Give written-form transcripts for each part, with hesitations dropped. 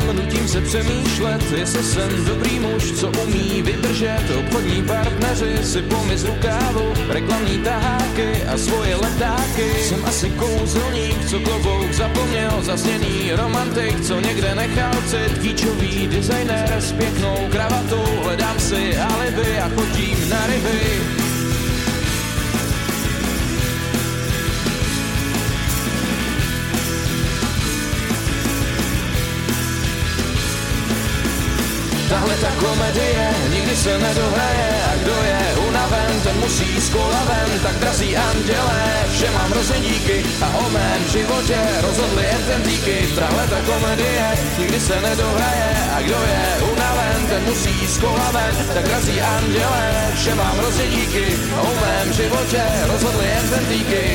nutím se přemýšlet, jestli jsem dobrý muž, co umí vydržet. Obchodní partneři sypou mi z rukávu reklamní taháky a svoje letáky. Jsem asi kouzelník, co klobouk zapomněl, zasněný romantik, co někde nechal cit. Kýčový designer s pěknou kravatou, hledám si alibi a chodím na ryby. Tahle ta komedie nikdy se nedohraje a kdo je unaven, ten musí z kola ven. Tak drazí andělé, vše mám hrozně díky a o mém životě rozhodli jen ten díky. Tahle ta komedie nikdy se nedohraje a kdo je unaven, ten musí z kola ven. Tak drazí andělé, vše mám hrozně díky a o mém životě rozhodli jen ten díky.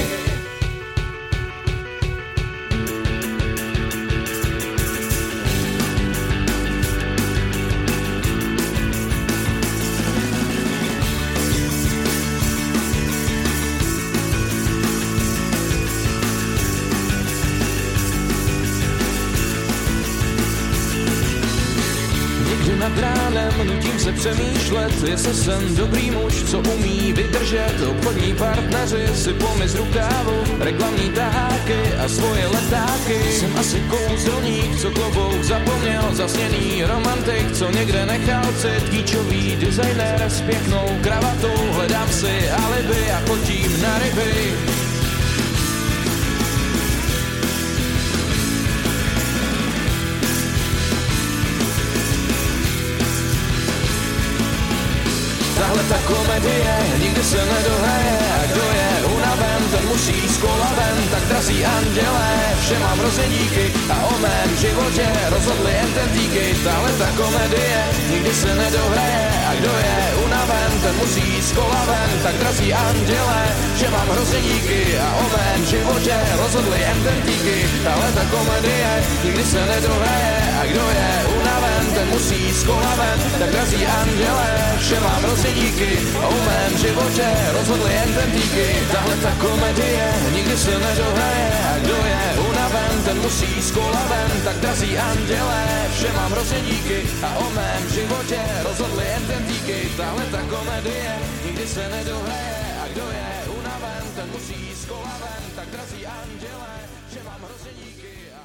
Nad ránem nutím se přemýšlet, jestli jsem dobrý muž, co umí vydržet. Obchodní partneři sypou mi z rukávu reklamní taháky a svoje letáky. Jsem asi kouzelník, co klobouk zapomněl, zasněný romantik, co někde nechal cit. Kýčový designer s pěknou kravatou, hledám si alibi a chodím na ryby. Tahle ta komedie nikdy se nedohraje a kdo je unaven, ten musí z kola ven. Tak drazí andělé, vše mám hrozně díky a o mém životě rozhodli jen ten díky. Tahle ta komedie nikdy se nedohraje a kdo je unaven, ten musí z kola ven. Tak drazí andělé, vše mám hrozně díky a o mém životě rozhodli jen ten díky. Tahle ta komedie nikdy se nedohraje a kdo je unaven, ten musí z kola ven. Tak drazí andělé, vše mám hrozně díky a o mém životě rozhodli jen ten díky. Tahle ta komedie nikdy se nedohraje a kdo je unaven, ten musí z kola ven. Tak drazí andělé, vše mám hrozně díky a o mém životě rozhodli jen ten díky. Tahle ta komedie nikdy se nedohraje a kdo je unaven, ten musí z kola ven. Tak drazí andělé, vše mám hrozně díky.